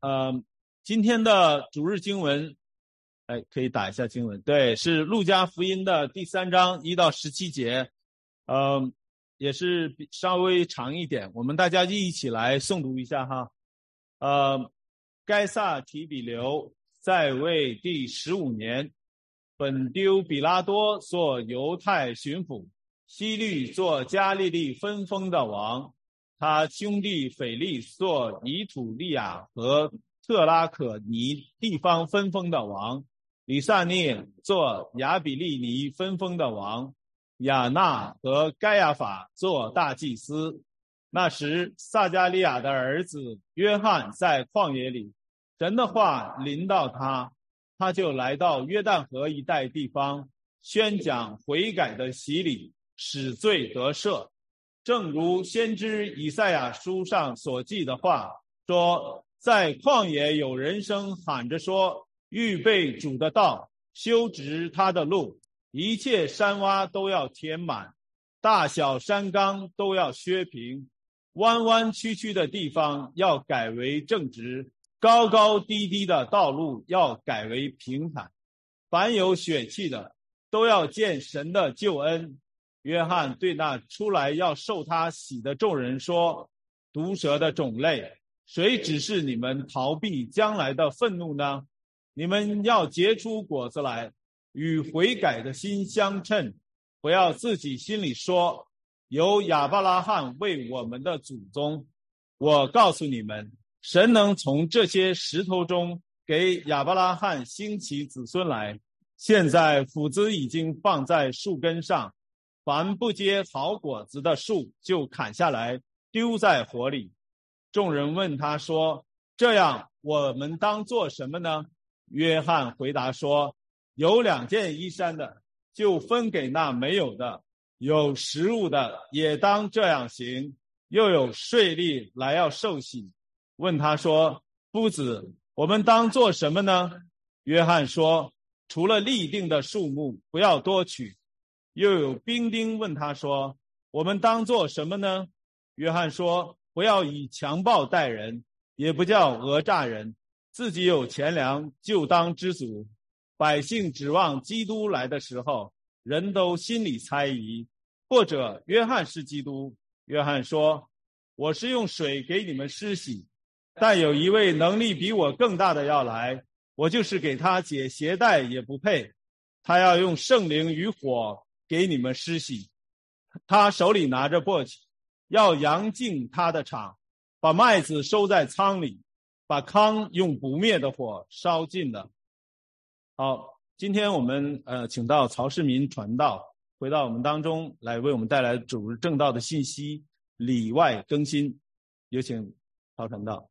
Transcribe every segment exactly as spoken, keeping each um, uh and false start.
呃，今天的主日经文，哎，可以打一下经文。对，是路加福音的第三章一到十七节，呃，也是稍微长一点，我们大家一起来诵读一下哈。呃，该撒提比留在位第十五年，本丢比拉多做犹太巡抚，希律做加利利分封的王。他兄弟腓力做以土利亚和特拉可尼地方分封的王，以撒涅做亚比利尼分封的王，亚纳和该亚法做大祭司。那时撒加利亚的儿子约翰在旷野里，神的话临到他，他就来到约旦河一带地方，宣讲悔改的洗礼，使罪得赦。正如先知以赛亚书上所记的话说，在旷野有人声喊着说，预备主的道，修直他的路，一切山洼都要填满，大小山冈都要削平，弯弯曲曲的地方要改为正直，高高低低的道路要改为平坦。凡有血气的都要见神的救恩。约翰对那出来要受他洗的众人说，毒蛇的种类，谁指示你们逃避将来的愤怒呢？你们要结出果子来，与悔改的心相称，不要自己心里说，由亚伯拉罕为我们的祖宗。我告诉你们，神能从这些石头中给亚伯拉罕兴起子孙来。现在斧子已经放在树根上，凡不结好果子的树就砍下来丢在火里。众人问他说，这样我们当做什么呢？约翰回答说，有两件衣衫的就分给那没有的，有食物的也当这样行，又有税吏来要受洗。问他说，夫子，我们当做什么呢？约翰说，除了立定的数目不要多取。又有兵丁问他说，我们当做什么呢？约翰说，不要以强暴待人，也不叫讹诈人，自己有钱粮就当知足。百姓指望基督来的时候，人都心里猜疑，或者约翰是基督。约翰说，我是用水给你们施洗，但有一位能力比我更大的要来，我就是给他解鞋带也不配。他要用圣灵与火给你们施洗，他手里拿着簸箕，要扬净他的场，把麦子收在仓里，把糠用不灭的火烧尽了。好，今天我们呃请到曹世民传道回到我们当中来，为我们带来主日正道的信息，里外更新。有请曹传道。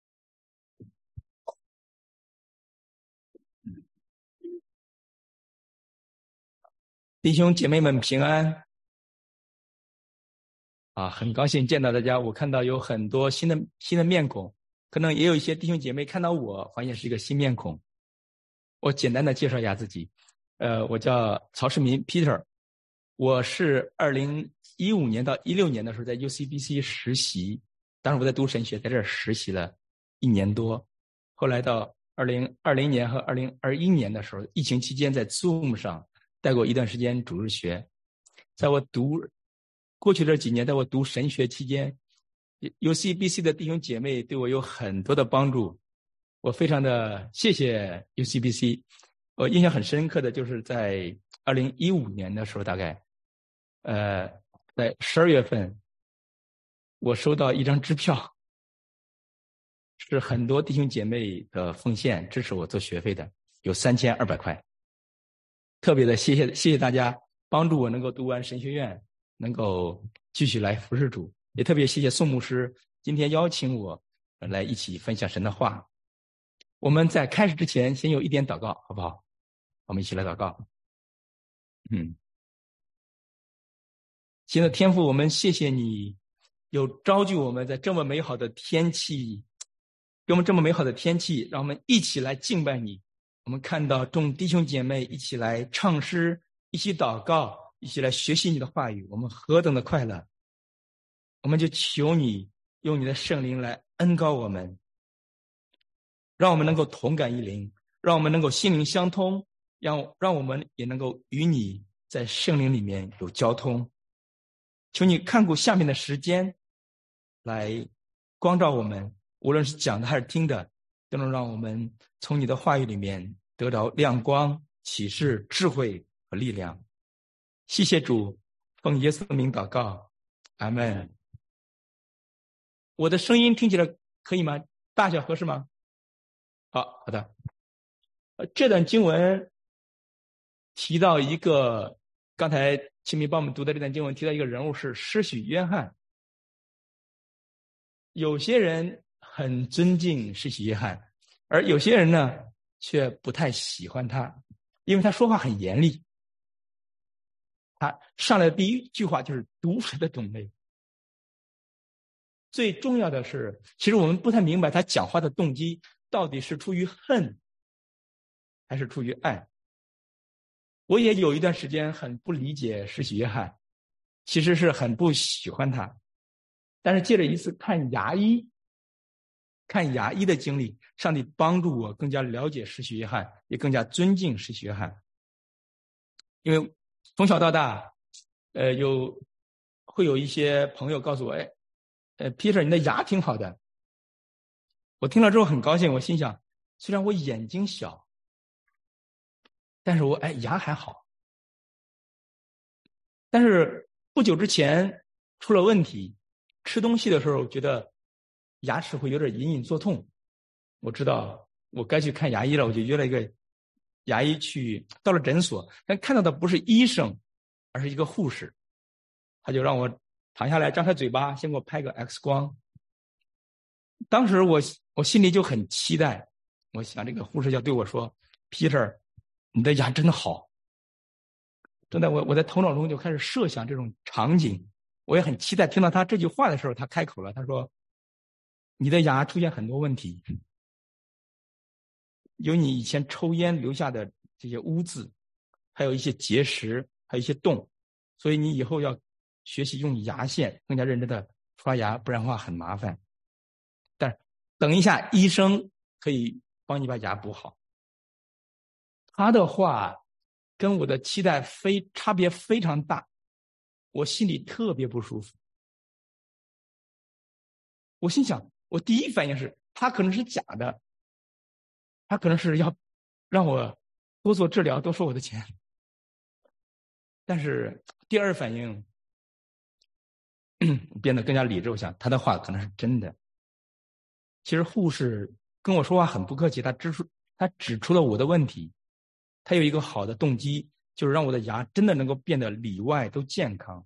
弟兄姐妹们平安啊！很高兴见到大家。我看到有很多新的新的面孔，可能也有一些弟兄姐妹看到我发现是一个新面孔。我简单的介绍一下自己，呃，我叫曹世民 Peter， 我是二零一五年到一六年的时候在 U C B C 实习，当时我在读神学，在这儿实习了一年多。后来到二零二零年和二零二一年的时候，疫情期间在 Zoom 上带过一段时间主日学。在我读过去这几年，在我读神学期间， U C B C 的弟兄姐妹对我有很多的帮助，我非常的谢谢 U C B C。 我印象很深刻的就是在二零一五年的时候，大概呃，在十二月份我收到一张支票，是很多弟兄姐妹的奉献支持我做学费的，有三千二百块。特别的谢谢谢谢大家帮助我能够读完神学院，能够继续来服侍主。也特别谢谢宋牧师今天邀请我来一起分享神的话。我们在开始之前先有一点祷告，好不好？我们一起来祷告。嗯，亲爱的天父，我们谢谢你有召集我们在这么美好的天气，给我们这么美好的天气，让我们一起来敬拜你。我们看到众弟兄姐妹一起来唱诗，一起祷告，一起来学习你的话语，我们何等的快乐。我们就求你用你的圣灵来恩膏我们， 让我们能够同感一灵，让我们能够心灵相通，让让我们也能够与你在圣灵里面有交通。求你看顾下面的时间，来光照我们，无论是讲的还是听的，都能让我们从你的话语里面得到亮光、启示、智慧和力量。谢谢主，奉耶稣的名祷告，阿们。我的声音听起来可以吗？大小合适吗？好，好的。这段经文提到一个，刚才秦明帮我们读的这段经文提到一个人物是施洗约翰。有些人很尊敬施洗约翰，而有些人呢却不太喜欢他，因为他说话很严厉。他上来的第一句话就是毒蛇的种类。最重要的是，其实我们不太明白他讲话的动机到底是出于恨还是出于爱。我也有一段时间很不理解施洗约翰，其实是很不喜欢他。但是借着一次看牙医看牙医的经历，上帝帮助我更加了解施洗约翰，也更加尊敬施洗约翰。因为从小到大呃，有会有一些朋友告诉我，哎，呃 Peter 你的牙挺好的。我听了之后很高兴，我心想，虽然我眼睛小，但是我哎牙还好。但是不久之前出了问题，吃东西的时候觉得牙齿会有点隐隐作痛，我知道我该去看牙医了，我就约了一个牙医去，到了诊所，但看到的不是医生，而是一个护士。他就让我躺下来，张开嘴巴，先给我拍个 X 光。当时我我心里就很期待，我想这个护士要对我说 Peter 你的牙真的好。正在我我在头脑中就开始设想这种场景，我也很期待听到他这句话的时候，他开口了，他说你的牙出现很多问题，有你以前抽烟留下的这些污渍，还有一些结石，还有一些洞，所以你以后要学习用牙线更加认真的刷牙，不然的话很麻烦。但是等一下医生可以帮你把牙补好。他的话跟我的期待非差别非常大，我心里特别不舒服。我心想，我第一反应是他可能是假的，他可能是要让我多做治疗，多收我的钱。但是第二反应变得更加理智，我想他的话可能是真的。其实护士跟我说话很不客气，他指出他指出了我的问题，他有一个好的动机，就是让我的牙真的能够变得里外都健康。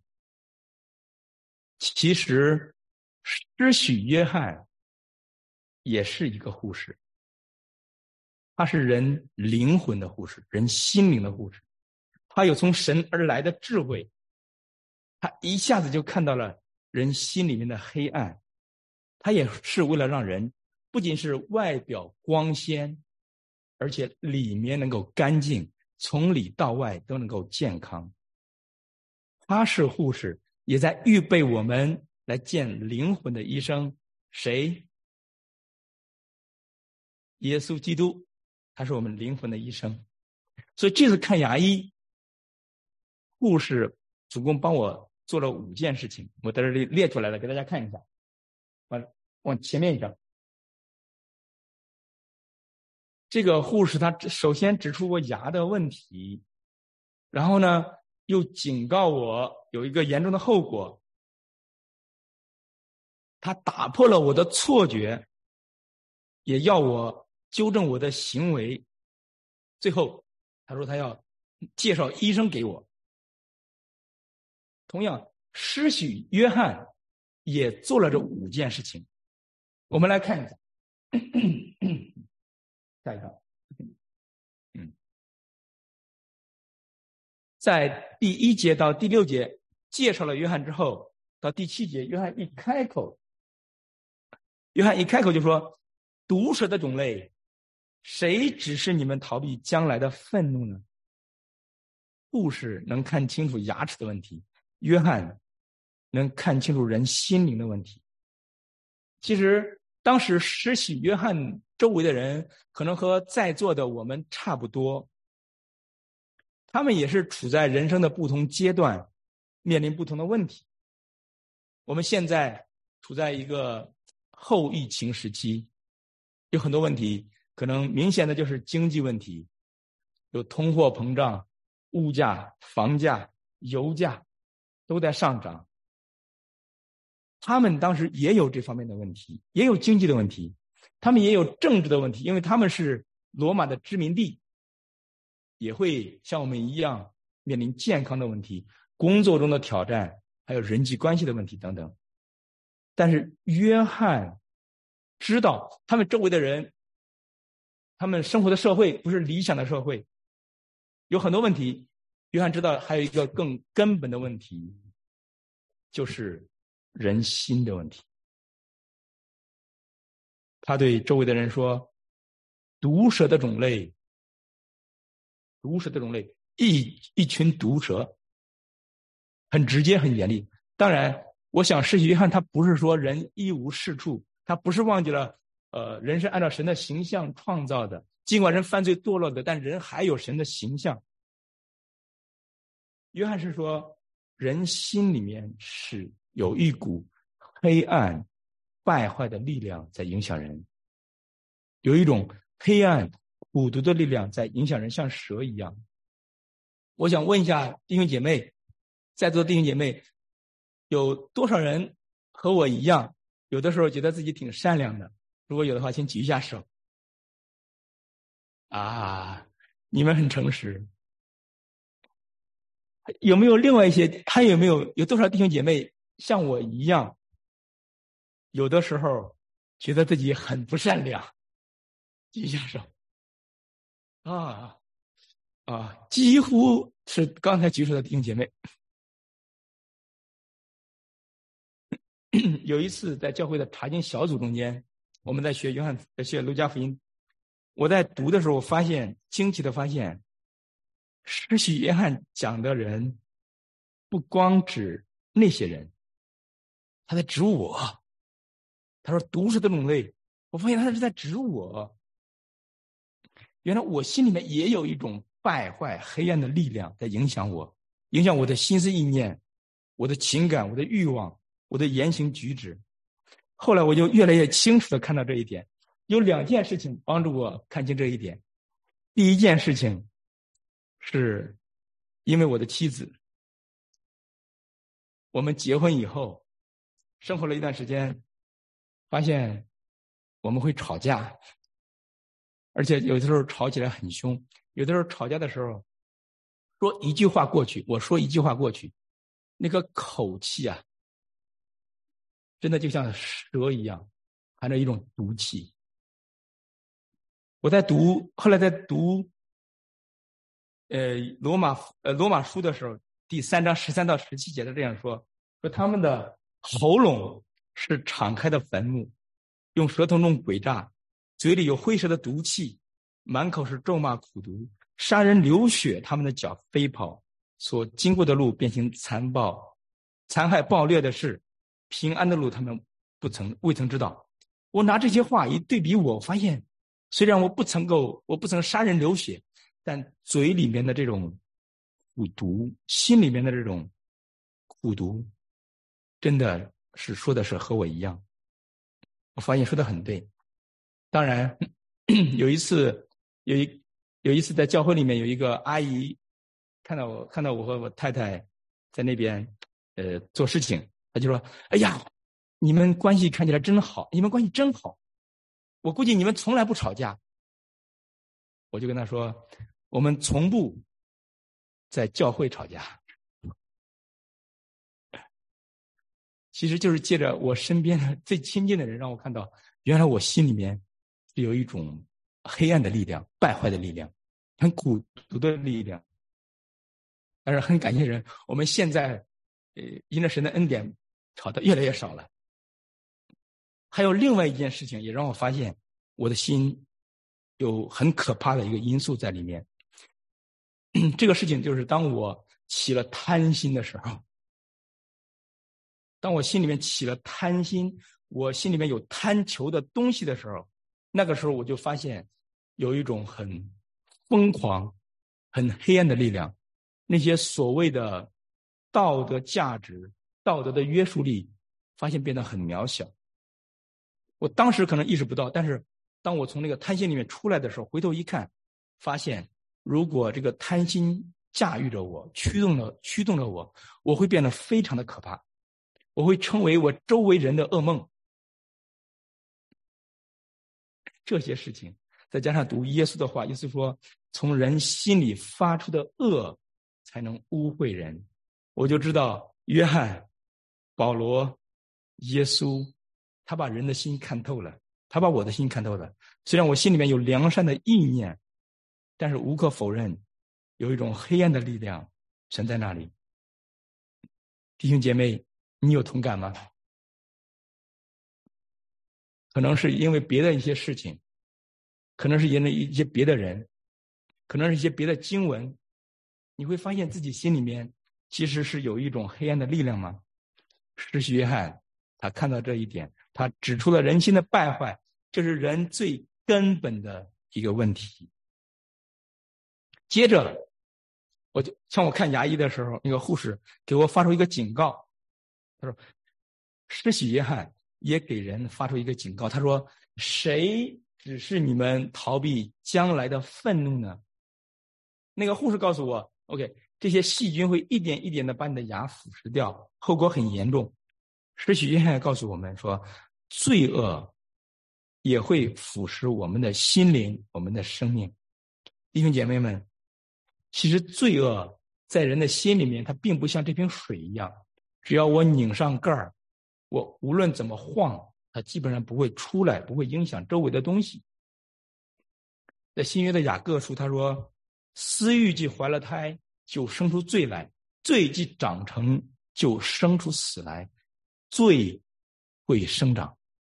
其实施洗约翰也是一个护士，他是人灵魂的护士，人心灵的护士，他有从神而来的智慧，他一下子就看到了人心里面的黑暗。他也是为了让人不仅是外表光鲜，而且里面能够干净，从里到外都能够健康。他是护士，也在预备我们来见灵魂的医生。谁？耶稣基督，他是我们灵魂的医生。所以这次看牙医，护士总共帮我做了五件事情，我在这里列出来了，给大家看一下。往往前面一张。这个护士他首先指出我牙的问题，然后呢又警告我有一个严重的后果，他打破了我的错觉，也要我纠正我的行为。最后他说他要介绍医生给我。同样施洗约翰也做了这五件事情。我们来看一下下一张。嗯，在第一节到第六节介绍了约翰之后，到第七节约翰一开口约翰一开口就说，毒蛇的种类，谁指示你们逃避将来的愤怒呢？护士能看清楚牙齿的问题，约翰能看清楚人心灵的问题。其实当时施洗约翰周围的人可能和在座的我们差不多，他们也是处在人生的不同阶段，面临不同的问题。我们现在处在一个后疫情时期，有很多问题，可能明显的就是经济问题，有通货膨胀，物价、房价、油价都在上涨。他们当时也有这方面的问题，也有经济的问题，他们也有政治的问题，因为他们是罗马的殖民地，也会像我们一样面临健康的问题、工作中的挑战，还有人际关系的问题等等。但是约翰知道他们周围的人，他们生活的社会不是理想的社会，有很多问题。约翰知道还有一个更根本的问题，就是人心的问题。他对周围的人说，毒蛇的种类，毒蛇的种类，一一群毒蛇，很直接很严厉。当然我想施洗约翰他不是说人一无是处，他不是忘记了呃，人是按照神的形象创造的，尽管人犯罪堕落的，但人还有神的形象。约翰是说人心里面是有一股黑暗败坏的力量在影响人，有一种黑暗苦毒的力量在影响人，像蛇一样。我想问一下弟兄姐妹，在座的弟兄姐妹，有多少人和我一样，有的时候觉得自己挺善良的？如果有的话，请举一下手。啊，你们很诚实。有没有另外一些，还有没有有多少弟兄姐妹像我一样，有的时候觉得自己很不善良？举一下手。啊啊，几乎是刚才举手的弟兄姐妹。有一次在教会的查经小组中间，我们在学约翰学路加福音，我在读的时候，我发现惊奇的发现，施洗约翰讲的人不光指那些人，他在指我。他说毒蛇的种类，我发现他是在指我。原来我心里面也有一种败坏黑暗的力量在影响我，影响我的心思意念，我的情感，我的欲望，我的言行举止。后来我就越来越清楚地看到这一点，有两件事情帮助我看清这一点。第一件事情是因为我的妻子，我们结婚以后生活了一段时间，发现我们会吵架，而且有的时候吵起来很凶，有的时候吵架的时候说一句话过去，我说一句话过去，那个口气啊，真的就像蛇一样，含着一种毒气。我在读，后来在读，呃，罗马呃罗马书的时候，第三章十三到十七节的这样说：说他们的喉咙是敞开的坟墓，用舌头弄诡诈，嘴里有灰蛇的毒气，满口是咒骂苦毒，杀人流血，他们的脚飞跑，所经过的路变形残暴，残害暴虐的事，平安的路他们不曾未曾知道。我拿这些话一对比，我发现虽然我不曾够我不曾杀人流血，但嘴里面的这种苦毒，心里面的这种苦毒，真的是说的是和我一样。我发现说的很对。当然有一次有一有一次在教会里面，有一个阿姨看到我看到我和我太太在那边呃做事情，她就说：哎呀，你们关系看起来真好，你们关系真好，我估计你们从来不吵架。我就跟她说，我们从不在教会吵架。其实就是借着我身边的最亲近的人，让我看到原来我心里面是有一种黑暗的力量，败坏的力量，很苦毒的力量。但是很感谢人，我们现在呃因着神的恩典吵得越来越少了。还有另外一件事情也让我发现我的心有很可怕的一个因素在里面。这个事情就是当我起了贪心的时候，当我心里面起了贪心，我心里面有贪求的东西的时候， 那个时候我就发现有一种很疯狂、很黑暗的力量，那些所谓的道德价值、道德的约束力，发现变得很渺小。我当时可能意识不到，但是当我从那个贪心里面出来的时候，回头一看，发现如果这个贪心驾驭着我，驱动了驱动了我，我会变得非常的可怕，我会成为我周围人的噩梦。这些事情再加上读耶稣的话，耶稣说从人心里发出的恶才能污秽人，我就知道约翰、保罗、耶稣，他把人的心看透了，他把我的心看透了。虽然我心里面有良善的意念，但是无可否认有一种黑暗的力量存在那里。弟兄姐妹，你有同感吗？可能是因为别的一些事情，可能是因为一些别的人，可能是一些别的经文，你会发现自己心里面其实是有一种黑暗的力量吗？施洗约翰他看到这一点，他指出了人心的败坏，这是人最根本的一个问题。接着我就像我看牙医的时候，那个护士给我发出一个警告，他说施洗约翰也给人发出一个警告，他说谁只是你们逃避将来的愤怒呢？那个护士告诉我 OK， 这些细菌会一点一点的把你的牙腐蚀掉，后果很严重。施洗约翰告诉我们说，罪恶也会腐蚀我们的心灵，我们的生命。弟兄姐妹们，其实罪恶在人的心里面，它并不像这瓶水一样，只要我拧上盖儿，我无论怎么晃，它基本上不会出来，不会影响周围的东西。在新约的雅各书他说，私欲既怀了胎，就生出罪来，罪既长成，就生出死来，罪会生长。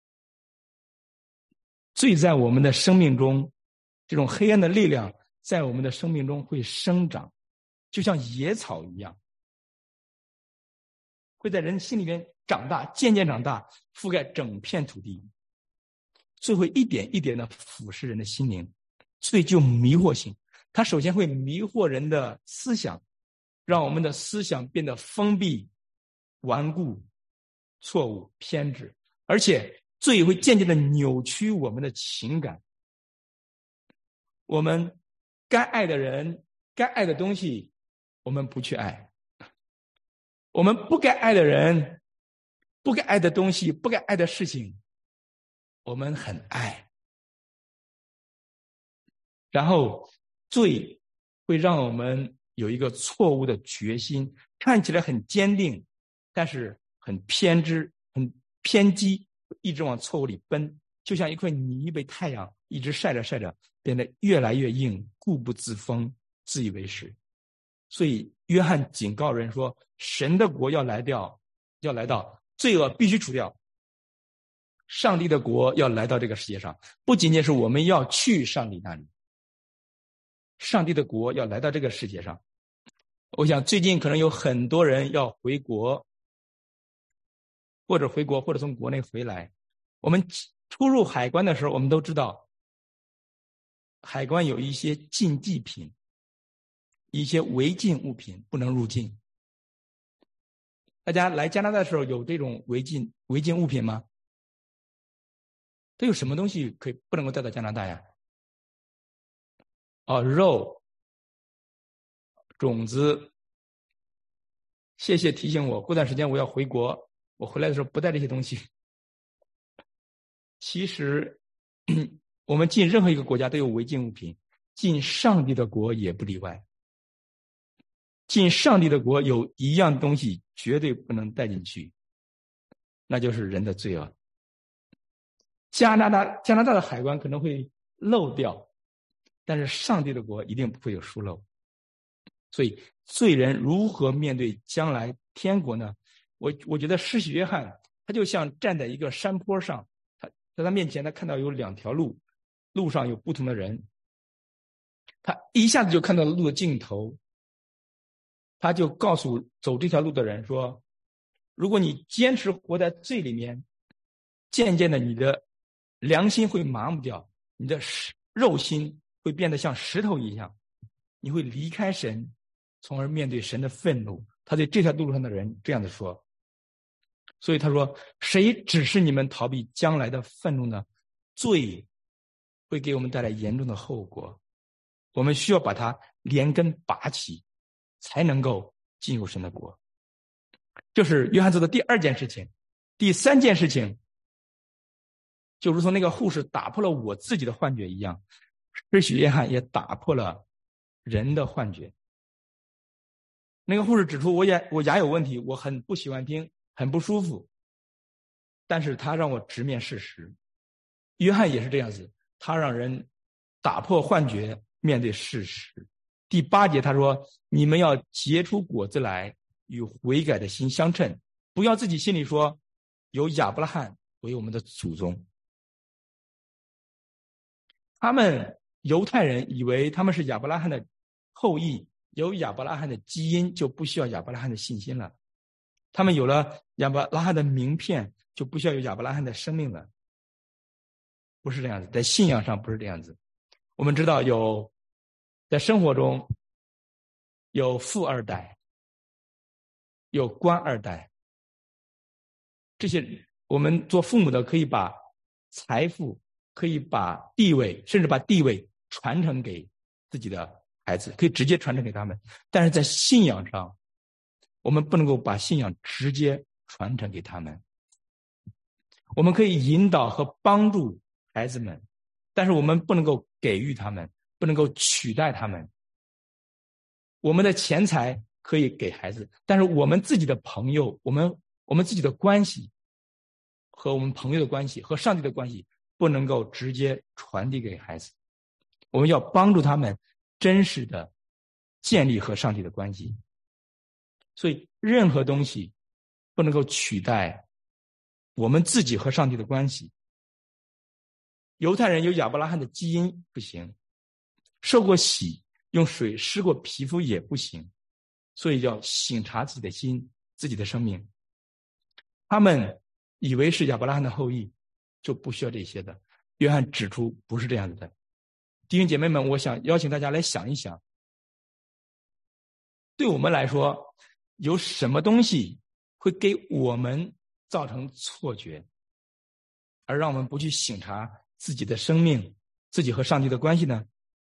罪在我们的生命中，这种黑暗的力量在我们的生命中会生长，就像野草一样，会在人心里面长大，渐渐长大，覆盖整片土地。罪会一点一点的腐蚀人的心灵，罪就迷惑性，它首先会迷惑人的思想，让我们的思想变得封闭、顽固、错误、偏执，而且罪会渐渐的扭曲我们的情感。我们该爱的人、该爱的东西，我们不去爱；我们不该爱的人、不该爱的东西、不该爱的事情，我们很爱。然后罪会让我们有一个错误的决心，看起来很坚定，但是很偏执、很偏激，一直往错误里奔，就像一块泥被太阳一直晒着晒着，变得越来越硬，固不自封，自以为是。所以约翰警告人说，神的国要来掉，要来到，罪恶必须除掉。上帝的国要来到这个世界上，不仅仅是我们要去上帝那里，上帝的国要来到这个世界上。我想最近可能有很多人要回国，或者回国或者从国内回来。我们出入海关的时候，我们都知道海关有一些禁忌品，一些违禁物品不能入境。大家来加拿大的时候有这种违禁违禁物品吗？都有什么东西可以不能够带到加拿大呀？哦，肉、种子。谢谢提醒我，过段时间我要回国，我回来的时候不带这些东西。其实我们进任何一个国家都有违禁物品，进上帝的国也不例外。进上帝的国有一样东西绝对不能带进去，那就是人的罪恶。加拿大加拿大的海关可能会漏掉，但是上帝的国一定不会有疏漏。所以罪人如何面对将来天国呢？我我觉得施洗约翰他就像站在一个山坡上，他在他面前他看到有两条路，路上有不同的人，他一下子就看到了路的尽头，他就告诉走这条路的人说，如果你坚持活在罪里面，渐渐的你的良心会麻木掉， 你的肉心会变得像石头一样，你会离开神，从而面对神的愤怒。他对这条路上的人这样的说。所以他说，谁指示你们逃避将来的愤怒呢？罪会给我们带来严重的后果，我们需要把它连根拔起，才能够进入神的国。这是约翰做的第二件事情。第三件事情，就如同那个护士打破了我自己的幻觉一样，施洗约翰也打破了人的幻觉。那个护士指出我牙我牙有问题，我很不喜欢听，很不舒服，但是他让我直面事实。约翰也是这样子，他让人打破幻觉，面对事实。第八节他说，你们要结出果子来，与悔改的心相称，不要自己心里说有亚伯拉罕为我们的祖宗。他们犹太人以为他们是亚伯拉罕的后裔，有亚伯拉罕的基因，就不需要亚伯拉罕的信心了。他们有了亚伯拉罕的名片，就不需要有亚伯拉罕的生命了。不是这样子，在信仰上不是这样子。我们知道有，在生活中有富二代，有官二代，这些我们做父母的可以把财富，可以把地位，甚至把地位传承给自己的孩子，可以直接传承给他们。但是在信仰上，我们不能够把信仰直接传承给他们。我们可以引导和帮助孩子们，但是我们不能够给予他们，不能够取代他们。我们的钱财可以给孩子，但是我们自己的朋友，我们我们自己的关系和我们朋友的关系和上帝的关系不能够直接传递给孩子。我们要帮助他们真实的建立和上帝的关系。所以任何东西不能够取代我们自己和上帝的关系。犹太人有亚伯拉罕的基因不行，受过洗，用水湿过皮肤也不行，所以要省察自己的心，自己的生命。他们以为是亚伯拉罕的后裔，就不需要这些的。约翰指出不是这样子的。弟兄姐妹们，我想邀请大家来想一想，对我们来说，有什么东西会给我们造成错觉，而让我们不去省察自己的生命，自己和上帝的关系呢？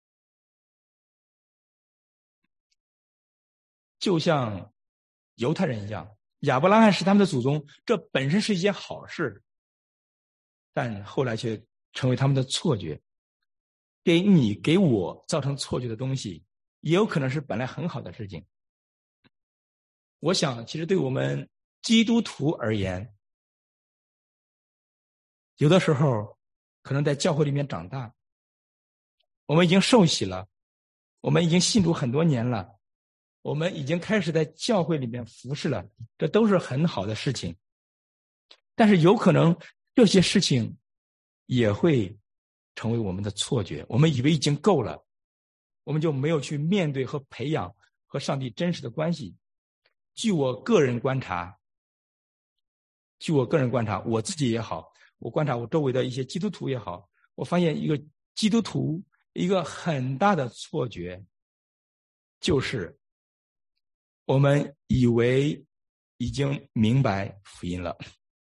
就像犹太人一样，亚伯拉罕是他们的祖宗，这本身是一件好事，但后来却成为他们的错觉。给你给我造成错觉的东西，也有可能是本来很好的事情。我想其实对我们基督徒而言，有的时候可能在教会里面长大，我们已经受洗了，我们已经信主很多年了，我们已经开始在教会里面服侍了，这都是很好的事情。但是有可能这些事情也会成为我们的错觉，我们以为已经够了，我们就没有去面对和培养和上帝真实的关系。据我个人观察，据我个人观察，我自己也好，我观察我周围的一些基督徒也好，我发现一个基督徒一个很大的错觉，就是我们以为已经明白福音了。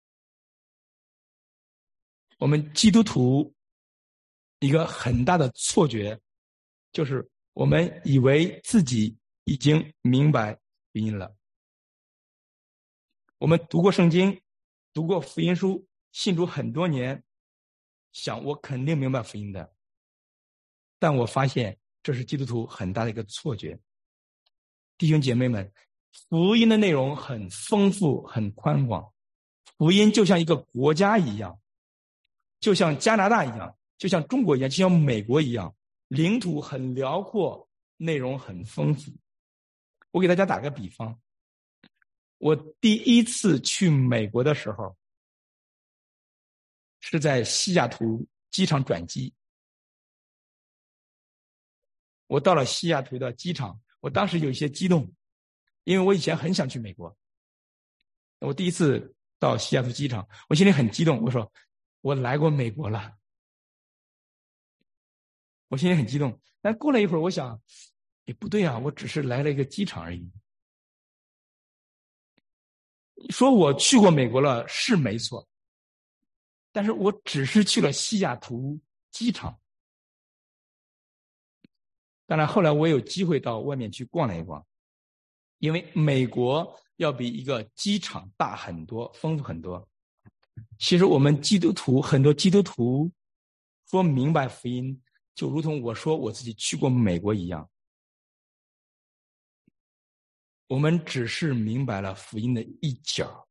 我们基督徒一个很大的错觉，就是我们以为自己已经明白福音了。我们读过圣经，读过福音书，信主很多年，想我肯定明白福音的。但我发现这是基督徒很大的一个错觉。弟兄姐妹们，福音的内容很丰富，很宽广。福音就像一个国家一样，就像加拿大一样，就像中国一样，就像美国一样，领土很辽阔，内容很丰富。我给大家打个比方，我第一次去美国的时候，是在西雅图机场转机。我到了西雅图的机场，我当时有一些激动，因为我以前很想去美国。我第一次到西雅图机场，我心里很激动，我说我来过美国了。 我心里很激动。但过了一会儿，我想，也不对啊，我只是来了一个机场而已。说我去过美国了是没错，但是我只是去了西雅图机场。当然后来我有机会到外面去逛了一逛，因为美国要比一个机场大很多，丰富很多。其实我们基督徒，很多基督徒说明白福音，就如同我说我自己去过美国一样，我们只是明白了福音的一角，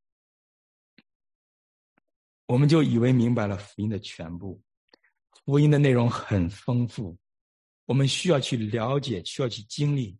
我们就以为明白了福音的全部。福音的内容很丰富，我们需要去了解，需要去经历。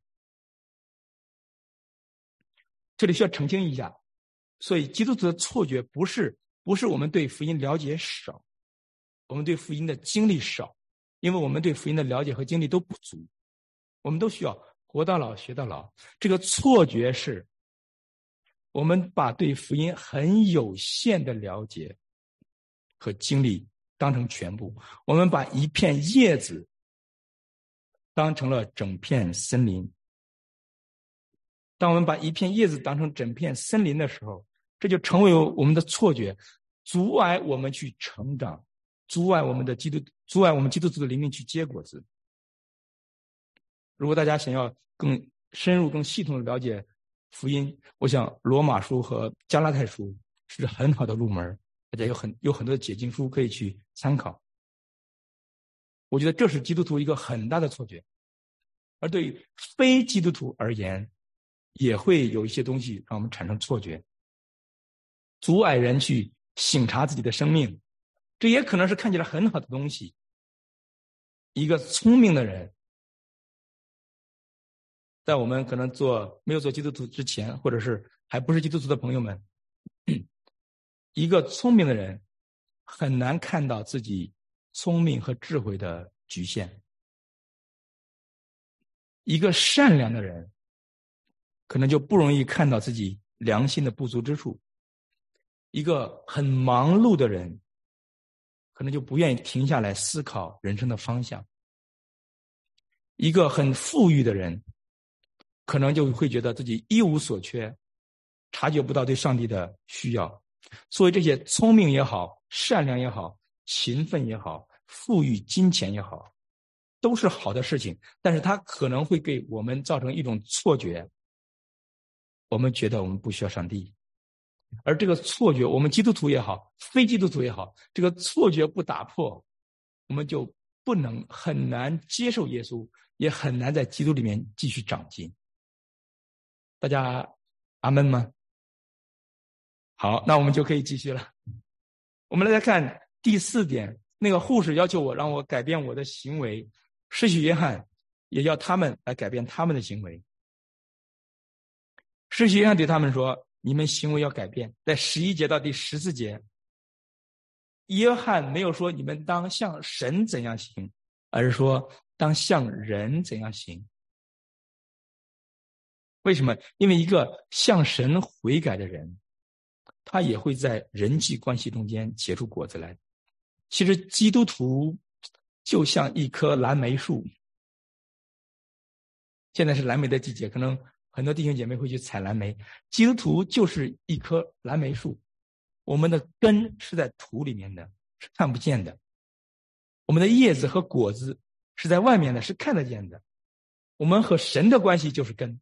这里需要澄清一下，所以基督徒的错觉不是不是我们对福音了解少，我们对福音的经历少，因为我们对福音的了解和经历都不足，我们都需要活到老学到老。这个错觉是我们把对福音很有限的了解和经历当成全部，我们把一片叶子当成了整片森林。当我们把一片叶子当成整片森林的时候，这就成为我们的错觉，阻碍我们去成长，阻碍我们的基督阻碍我们基督徒的灵命去结果子。如果大家想要更深入更系统的了解福音，我想罗马书和加拉太书是很好的入门，大家有很有很多的解经书可以去参考。我觉得这是基督徒一个很大的错觉，而对于非基督徒而言，也会有一些东西让我们产生错觉，阻碍人去省察自己的生命。这也可能是看起来很好的东西。一个聪明的人，在我们可能做没有做基督徒之前，或者是还不是基督徒的朋友们，一个聪明的人很难看到自己聪明和智慧的局限。一个善良的人可能就不容易看到自己良心的不足之处。一个很忙碌的人可能就不愿意停下来思考人生的方向。一个很富裕的人可能就会觉得自己一无所缺，察觉不到对上帝的需要。所以这些聪明也好，善良也好，勤奋也好，富裕金钱也好，都是好的事情，但是它可能会给我们造成一种错觉，我们觉得我们不需要上帝。而这个错觉，我们基督徒也好，非基督徒也好，这个错觉不打破，我们就不能很难接受耶稣，也很难在基督里面继续长进。大家阿们吗？好，那我们就可以继续了。我们来看第四点，那个护士要求我让我改变我的行为，施洗约翰也要他们来改变他们的行为。施洗约翰对他们说，你们行为要改变。在十一节到第十四节，约翰没有说你们当像神怎样行，而是说当像人怎样行。为什么？因为一个向神悔改的人，他也会在人际关系中间结出果子来。其实基督徒就像一棵蓝莓树，现在是蓝莓的季节，可能很多弟兄姐妹会去采蓝莓。基督徒就是一棵蓝莓树，我们的根是在土里面的，是看不见的；我们的叶子和果子是在外面的，是看得见的。我们和神的关系就是根，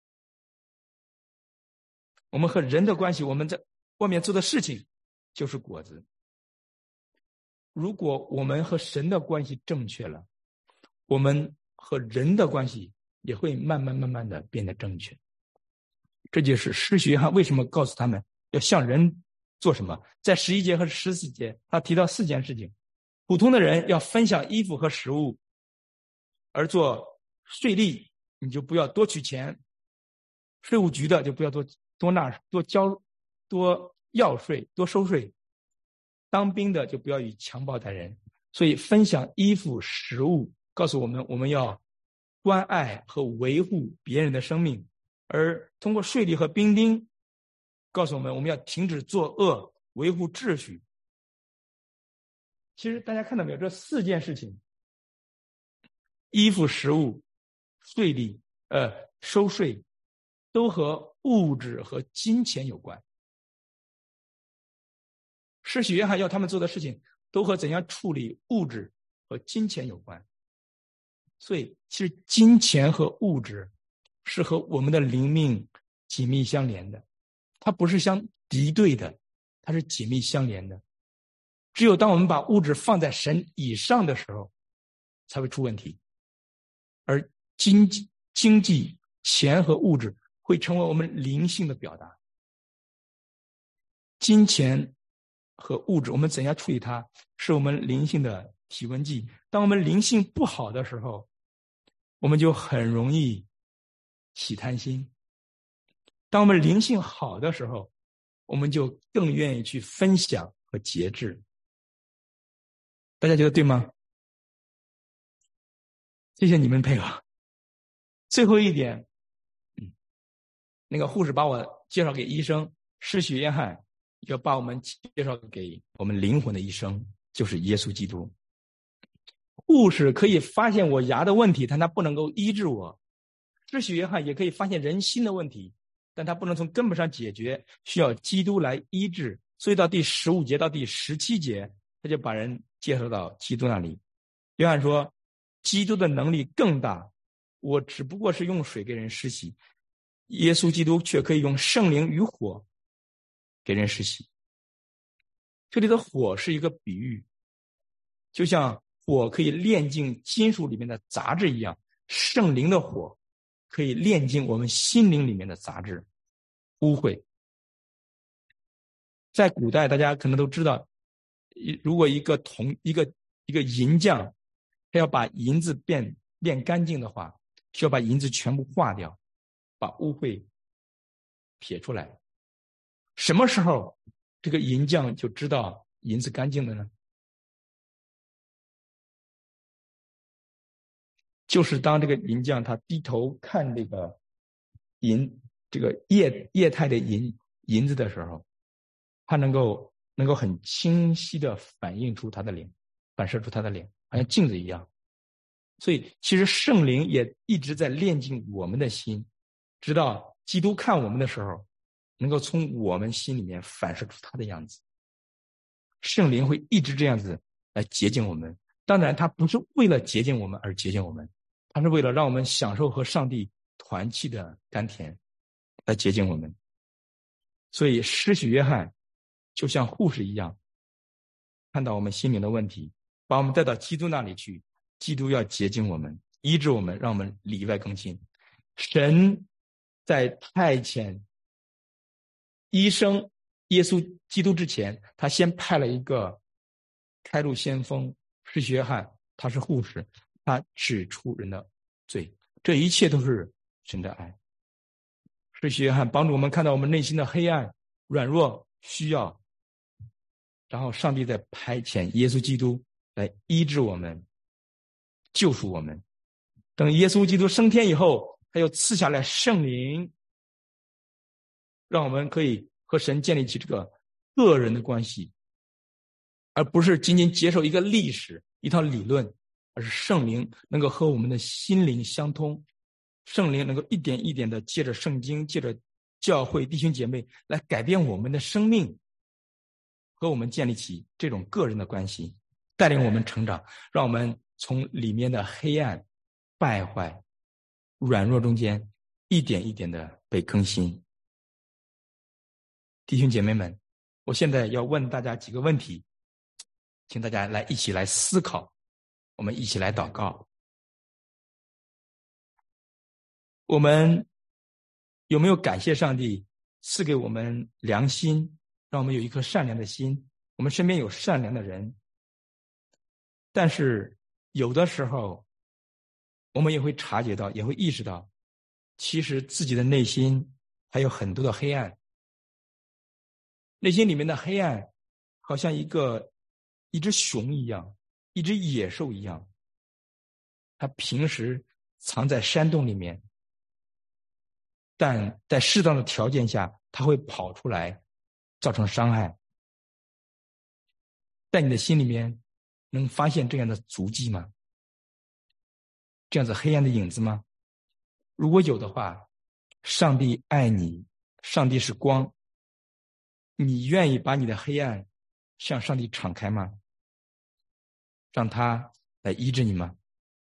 我们和人的关系，我们在外面做的事情就是果子。如果我们和神的关系正确了，我们和人的关系也会慢慢慢慢的变得正确。这就是施洗约翰为什么告诉他们要向人做什么。在十一节和十四节，他提到四件事情：普通的人要分享衣服和食物，而做税吏你就不要多取钱，税务局的就不要多多纳多交多要税多收税，当兵的就不要以强暴待人。所以分享衣服食物告诉我们，我们要关爱和维护别人的生命。而通过税吏和兵丁告诉我们，我们要停止作恶，维护秩序。其实大家看到没有，这四件事情衣服、食物、税利、呃收税，都和物质和金钱有关。施洗约翰要他们做的事情，都和怎样处理物质和金钱有关。所以，其实金钱和物质是和我们的灵命紧密相连的，它不是相敌对的，它是紧密相连的。只有当我们把物质放在神以上的时候，才会出问题。而经济、经济、钱和物质会成为我们灵性的表达。金钱和物质，我们怎样处理它，是我们灵性的体温计。当我们灵性不好的时候，我们就很容易起贪心。当我们灵性好的时候，我们就更愿意去分享和节制。大家觉得对吗？谢谢你们配合。最后一点，嗯，那个护士把我介绍给医生，施洗约翰要把我们介绍给我们灵魂的医生，就是耶稣基督。护士可以发现我牙的问题，但他不能够医治我。施洗约翰也可以发现人心的问题，但他不能从根本上解决，需要基督来医治。所以到第十五节到第十七节，他就把人介绍到基督那里。约翰说，基督的能力更大，我只不过是用水给人施洗，耶稣基督却可以用圣灵与火给人施洗。这里的火是一个比喻，就像火可以炼净金属里面的杂质一样，圣灵的火可以炼净我们心灵里面的杂质、污秽。在古代，大家可能都知道，如果一个铜、一个一个银匠，他要把银子变炼干净的话，需要把银子全部化掉，把污秽撇出来。什么时候这个银匠就知道银子干净的呢？就是当这个银匠他低头看这个银这个液液态的银银子的时候，他能够能够很清晰的反映出他的脸，反射出他的脸，好像镜子一样。所以其实圣灵也一直在炼净我们的心，直到基督看我们的时候，能够从我们心里面反射出他的样子。圣灵会一直这样子来洁净我们，当然他不是为了洁净我们而洁净我们，他是为了让我们享受和上帝团契的甘甜来洁净我们。所以施洗约翰就像护士一样，看到我们心灵的问题，把我们带到基督那里去，基督要洁净我们，医治我们，让我们里外更新。神在派遣医生耶稣基督之前，他先派了一个开路先锋施洗约翰，他是护士，他指出人的罪，这一切都是神的爱。施洗约翰帮助我们看到我们内心的黑暗、软弱、需要，然后上帝在派遣耶稣基督来医治我们、救赎我们。等耶稣基督升天以后，他又赐下来圣灵，让我们可以和神建立起这个个人的关系，而不是仅仅接受一个历史、一套理论，而是圣灵能够和我们的心灵相通，圣灵能够一点一点的借着圣经、借着教会弟兄姐妹来改变我们的生命，和我们建立起这种个人的关系，带领我们成长，让我们从里面的黑暗、败坏、软弱中间一点一点的被更新。弟兄姐妹们，我现在要问大家几个问题，请大家来一起来思考，我们一起来祷告。我们有没有感谢上帝赐给我们良心，让我们有一颗善良的心，我们身边有善良的人，但是有的时候我们也会察觉到，也会意识到，其实自己的内心还有很多的黑暗，内心里面的黑暗好像一个一只熊一样，一只野兽一样，它平时藏在山洞里面，但在适当的条件下它会跑出来造成伤害。在你的心里面能发现这样的足迹吗？ 这样子黑暗的影子吗？如果有的话，上帝爱你，上帝是光，你愿意把你的黑暗向上帝敞开吗？让他来医治你吗？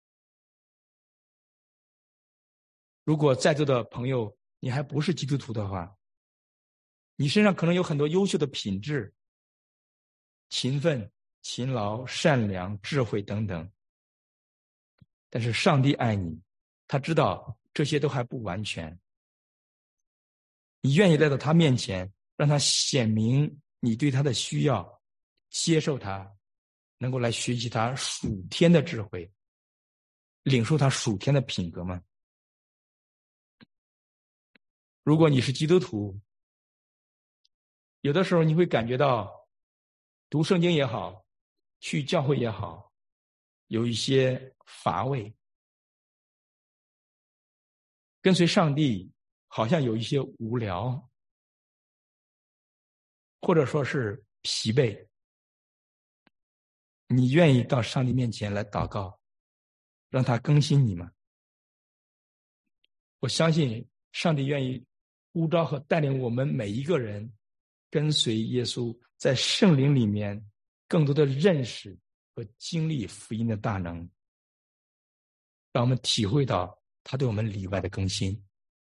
如果在座的朋友你还不是基督徒的话，你身上可能有很多优秀的品质，勤奋、勤劳、善良、智慧等等，但是上帝爱你，他知道这些都还不完全。你愿意来到他面前，让他显明你对他的需要，接受他，能够来学习他属天的智慧，领受他属天的品格吗？如果你是基督徒，有的时候你会感觉到读圣经也好，去教会也好，有一些乏味，跟随上帝好像有一些无聊，或者说是疲惫。你愿意到上帝面前来祷告，让他更新你吗？我相信上帝愿意呼召和带领我们每一个人跟随耶稣，在圣灵里面更多的认识和经历福音的大能，让我们体会到他对我们里外的更新。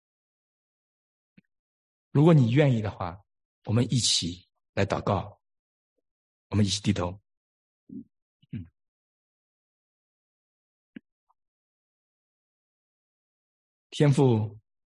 如果你愿意的话，我们一起来祷告，我们一起低头。嗯，天父，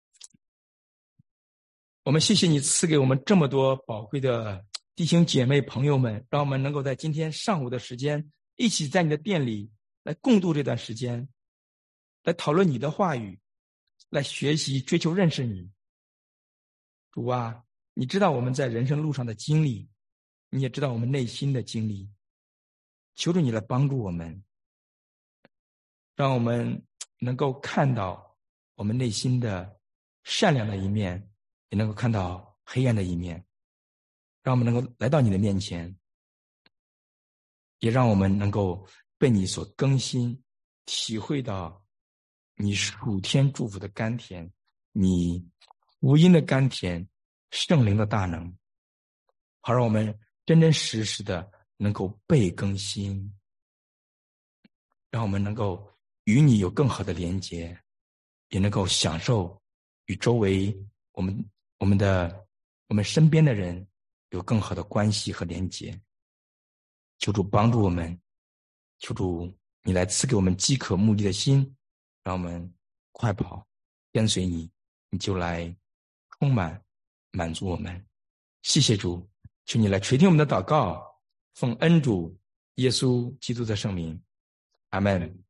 我们谢谢你赐给我们这么多宝贵的弟兄姐妹朋友们，让我们能够在今天上午的时间一起在你的殿里来共度这段时间，来讨论你的话语，来学习追求认识你。主啊，你知道我们在人生路上的经历，你也知道我们内心的经历，求主你来帮助我们，让我们能够看到我们内心的善良的一面，也能够看到黑暗的一面，让我们能够来到你的面前，也让我们能够被你所更新，体会到你属天祝福的甘甜，你福音的甘甜，圣灵的大能，好让我们真真实实的能够被更新，让我们能够与你有更好的连结，也能够享受与周围我们我们的我们身边的人有更好的关系和连结。求主帮助我们，求主你来赐给我们饥渴慕义的心，让我们快跑跟随你，你就来充满满足我们。谢谢主，求你来垂听我们的祷告，奉恩主耶稣基督的圣名，阿们。